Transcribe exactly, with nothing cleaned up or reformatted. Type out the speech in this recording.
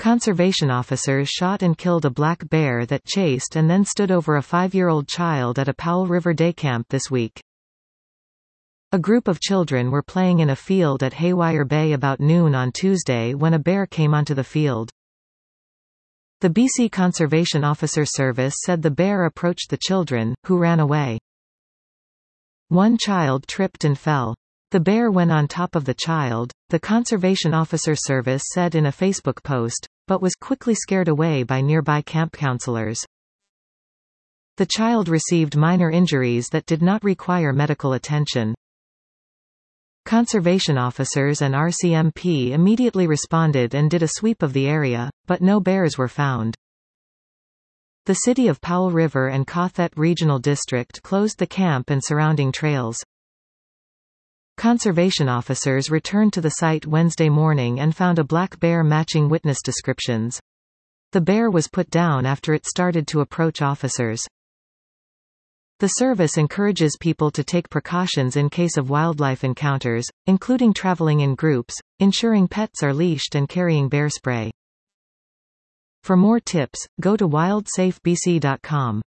Conservation officers shot and killed a black bear that chased and then stood over a five-year-old child at a Powell River day camp this week. A group of children were playing in a field at Haywire Bay about noon on Tuesday when a bear came onto the field. The B C Conservation Officer Service said the bear approached the children, who ran away. One child tripped and fell. The bear went on top of the child, the Conservation Officer Service said in a Facebook post, but was quickly scared away by nearby camp counselors. The child received minor injuries that did not require medical attention. Conservation officers and R C M P immediately responded and did a sweep of the area, but no bears were found. The city of Powell River and Cothet Regional District closed the camp and surrounding trails. Conservation officers returned to the site Wednesday morning and found a black bear matching witness descriptions. The bear was put down after it started to approach officers. The service encourages people to take precautions in case of wildlife encounters, including traveling in groups, ensuring pets are leashed and carrying bear spray. For more tips, go to wild safe b c dot com.